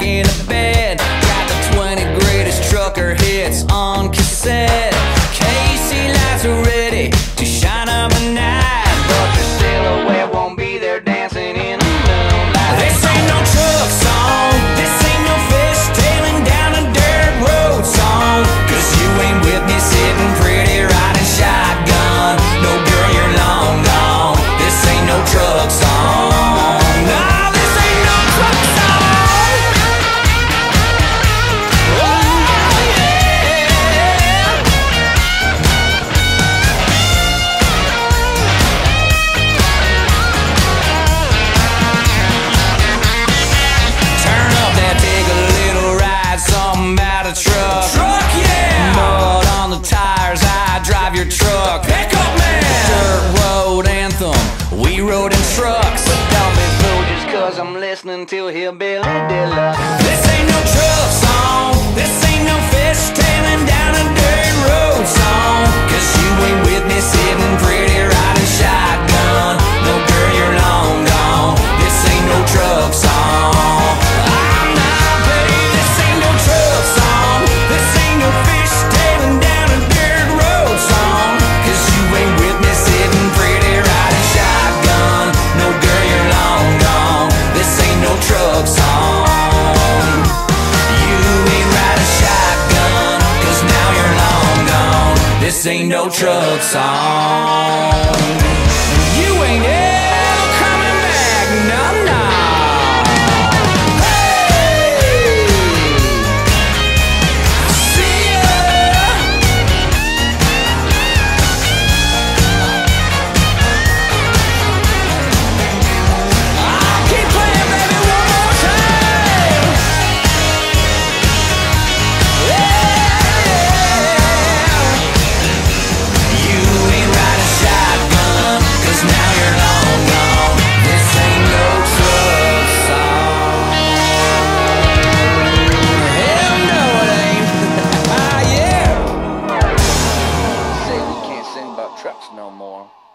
in the bed. Got the 20 greatest trucker hits on cassette. Casey lights are ready to shine up a night, but the silhouette won't be there dancing in the moonlight. This ain't no truck song, this ain't no fishtailing down a dirt road song, 'cause you ain't with me sitting pretty riding shotgun. No girl, you're long gone. This ain't no truck song. No, this ain't no truck song. Oh yeah. Turn up that, take a little ride, something about a truck. Truck, yeah. Mud on the tires, I drive your truck. Pick up man. Dirt road anthem, we rode in trucks. But don't be fooled just 'cause I'm listening to Hillbilly Deluxe. This ain't no truck song, this ain't no fishtailing down a dirt road song, 'cause you ain't with me sitting pretty riding shotgun. No girl, you're long gone. This ain't no truck song. I'm not, babe, this ain't no truck song. This ain't no fishtailing down a dirt road song, 'cause you ain't with me sitting pretty riding shotgun. No girl, you're long gone. This ain't no truck song. You ain't riding shotgun, 'cause now you're long gone. This ain't no truck song. You ain't ever coming back, no, no. Hey! See ya! I'll keep playing, baby, one more time. Yeah. You ain't riding shotgun, 'cause now you're long gone. This ain't no truck song. Hell no, it ain't. Ah, yeah. Say we can't sing about trucks no more.